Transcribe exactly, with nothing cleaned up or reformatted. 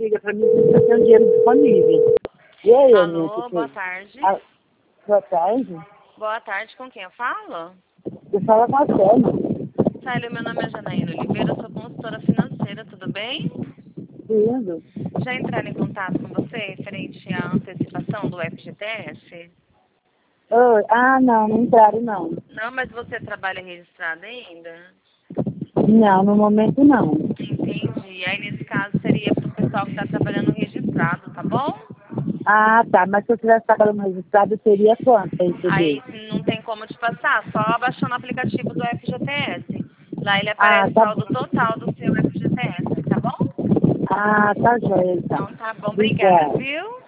liga pra mim se você tem um dinheiro disponível. E aí, Alô, boa tarde. Ah, boa tarde. Boa tarde, com quem eu falo? Você fala com a Thelma. Célia, meu nome é Janaína Oliveira, eu sou consultora financeira, tudo bem? Lindo. Já entraram em contato com você referente à antecipação do F G T S? Oi. Ah, não, não entraram, não. Não, mas você trabalha registrado ainda? Não, no momento não. Entendi. Aí, nesse caso, seria para o pessoal que está trabalhando registrado, tá bom? Ah, tá. Mas se eu tivesse trabalhando registrado, seria quanto pra Aí, receber? se não tem como te passar, só baixando o aplicativo do F G T S. Lá ele Ah, aparece o tá saldo bom. total do seu F G T S, tá bom? Ah, tá joia, então. Então tá bom, obrigada, Obrigada. viu?